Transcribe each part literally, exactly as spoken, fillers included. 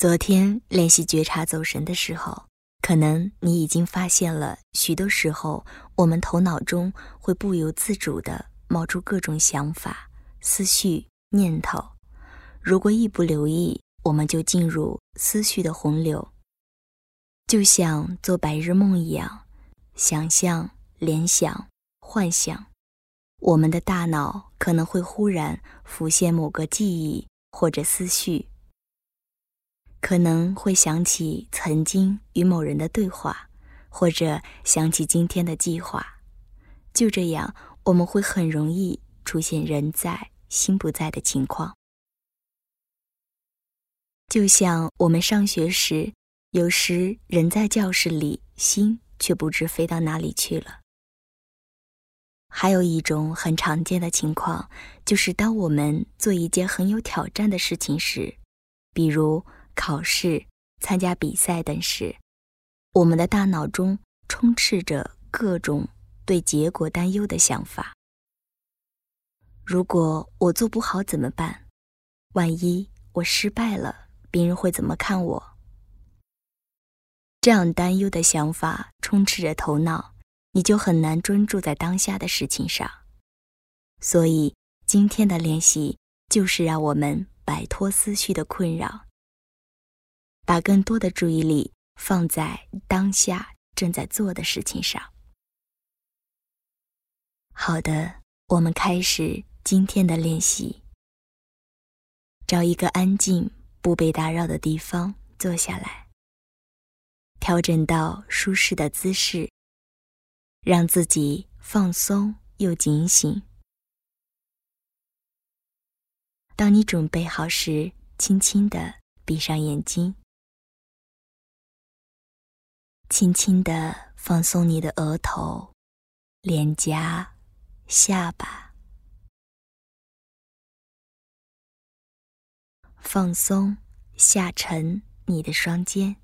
昨天练习觉察走神的时候，可能你已经发现了，许多时候我们头脑中会不由自主地冒出各种想法、思绪、念头。如果一不留意，我们就进入思绪的洪流，就像做白日梦一样，想象、联想、幻想。我们的大脑可能会忽然浮现某个记忆或者思绪，可能会想起曾经与某人的对话，或者想起今天的计划。就这样，我们会很容易出现人在心不在的情况。就像我们上学时，有时人在教室里，心却不知飞到哪里去了。还有一种很常见的情况，就是当我们做一件很有挑战的事情时，比如考试、参加比赛等时，我们的大脑中充斥着各种对结果担忧的想法。如果我做不好怎么办？万一我失败了，别人会怎么看我？这样担忧的想法充斥着头脑，你就很难专注在当下的事情上。所以今天的练习就是让我们摆脱思绪的困扰，把更多的注意力放在当下正在做的事情上。好的，我们开始今天的练习。找一个安静、不被打扰的地方坐下来，调整到舒适的姿势，让自己放松又警醒。当你准备好时，轻轻地闭上眼睛，轻轻地放松你的额头、脸颊、下巴，放松下沉你的双肩，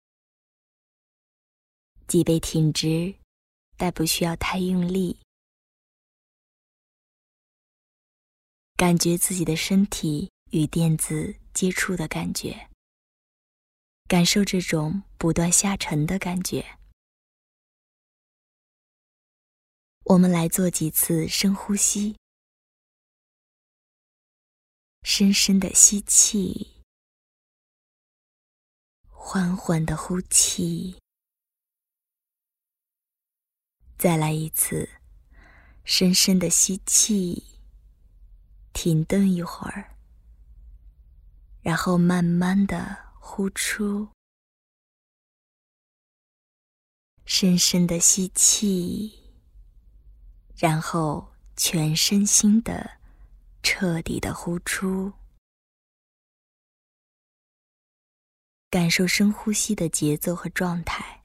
脊背挺直，但不需要太用力。感觉自己的身体与垫子接触的感觉，感受这种不断下沉的感觉。我们来做几次深呼吸，深深的吸气，缓缓的呼气。再来一次，深深的吸气，停顿一会儿，然后慢慢的呼出。深深的吸气，然后全身心的彻底的呼出。感受深呼吸的节奏和状态，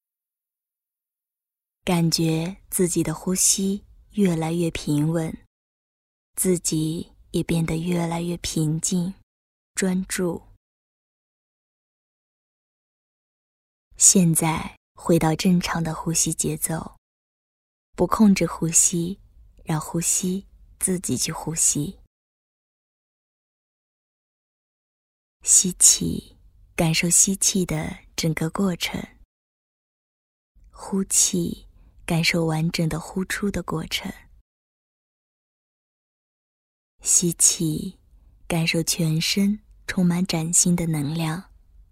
感觉自己的呼吸越来越平稳，自己也变得越来越平静、专注。现在回到正常的呼吸节奏，不控制呼吸，让呼吸自己去呼吸。吸气，感受吸气的整个过程；呼气，感受完整的呼出的过程。吸气，感受全身充满崭新的能量；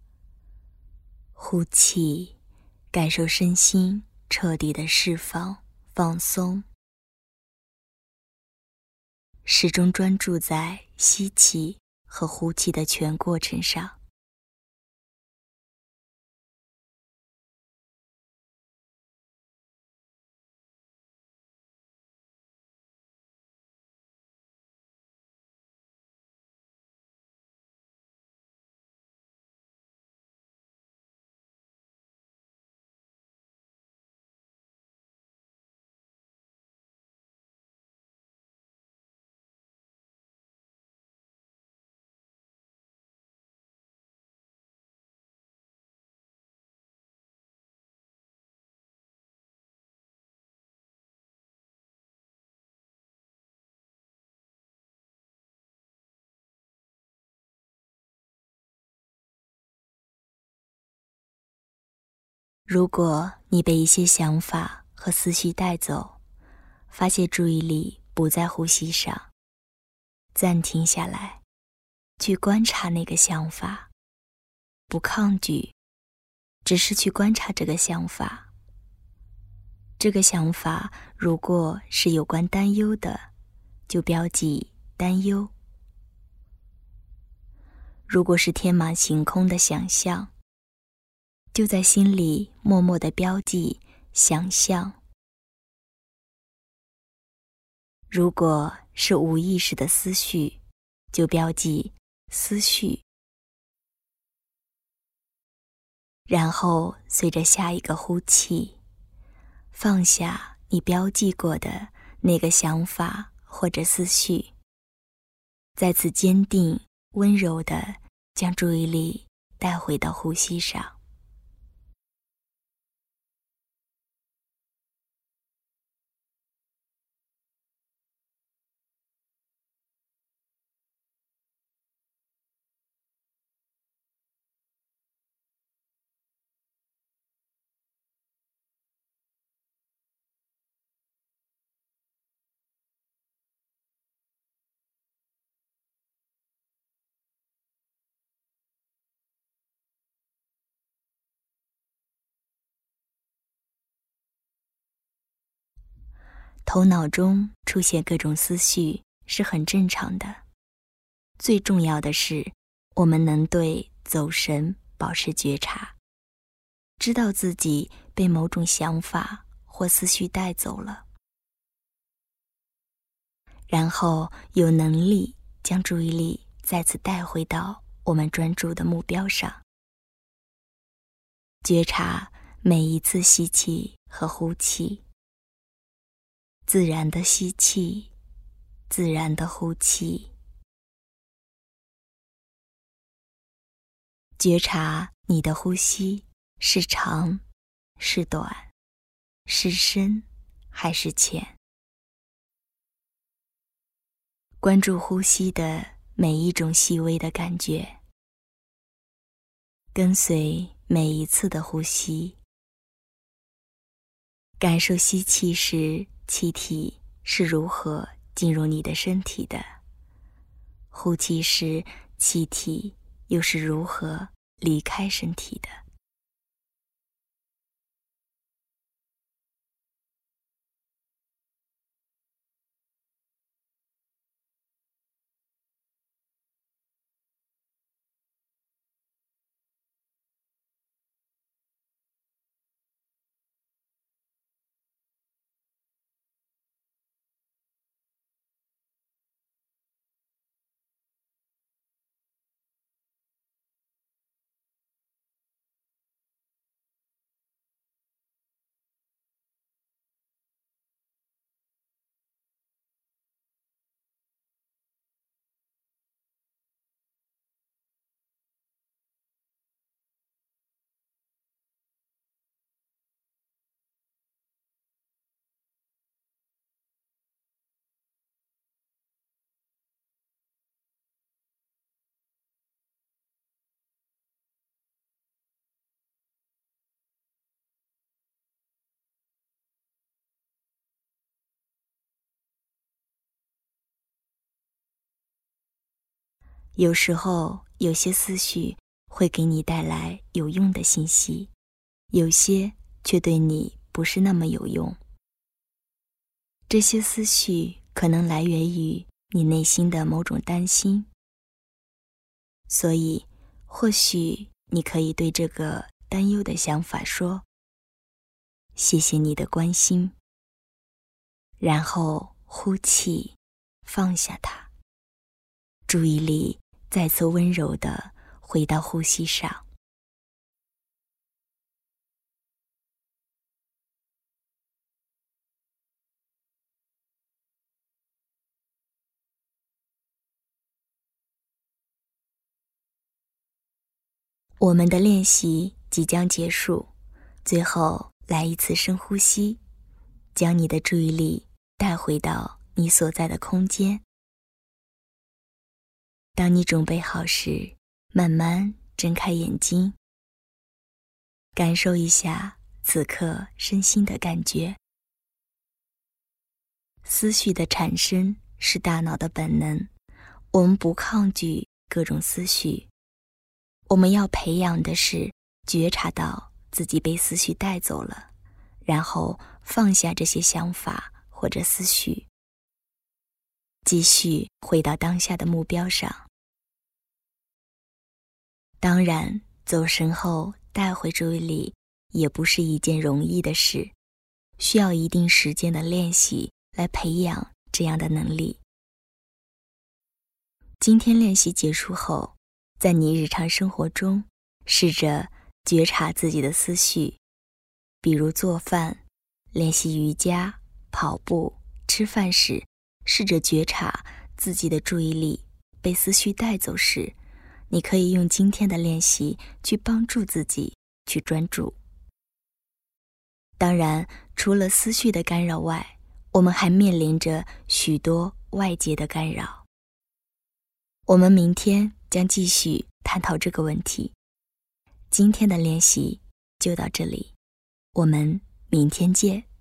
呼气，感受身心彻底的释放、放松。始终专注在吸气和呼气的全过程上。 如果你被一些想法和思绪带走，发现注意力不在呼吸上，暂停下来，去观察那个想法，不抗拒，只是去观察这个想法。这个想法如果是有关担忧的，就标记担忧；如果是天马行空的想象，就在心里默默地标记想象；如果是无意识的思绪，就标记思绪。然后随着下一个呼气，放下你标记过的那个想法或者思绪，再次坚定温柔地将注意力带回到呼吸上。头脑中出现各种思绪是很正常的，最重要的是我们能对走神保持觉察，知道自己被某种想法或思绪带走了，然后有能力将注意力再次带回到我们专注的目标上，觉察每一次吸气和呼气，自然的吸气，自然的呼气，觉察你的呼吸是长是短，是深还是浅，关注呼吸的每一种细微的感觉，跟随每一次的呼吸，感受吸气时气体是如何进入你的身体的，呼气时气体又是如何离开身体的。有时候有些思绪会给你带来有用的信息，有些却对你不是那么有用。这些思绪可能来源于你内心的某种担心，所以或许你可以对这个担忧的想法说：谢谢你的关心，然后呼气，放下它，注意力再次温柔地回到呼吸上。我们的练习即将结束，最后来一次深呼吸，将你的注意力带回到你所在的空间。当你准备好时，慢慢睁开眼睛，感受一下此刻身心的感觉。思绪的产生是大脑的本能，我们不抗拒各种思绪，我们要培养的是觉察到自己被思绪带走了，然后放下这些想法或者思绪，继续回到当下的目标上。当然，走神后带回注意力也不是一件容易的事，需要一定时间的练习来培养这样的能力。今天练习结束后，在你日常生活中试着觉察自己的思绪，比如做饭、练习瑜伽、跑步、吃饭时，试着觉察自己的注意力被思绪带走时，你可以用今天的练习去帮助自己去专注。当然，除了思绪的干扰外，我们还面临着许多外界的干扰。我们明天将继续探讨这个问题。今天的练习就到这里，我们明天见。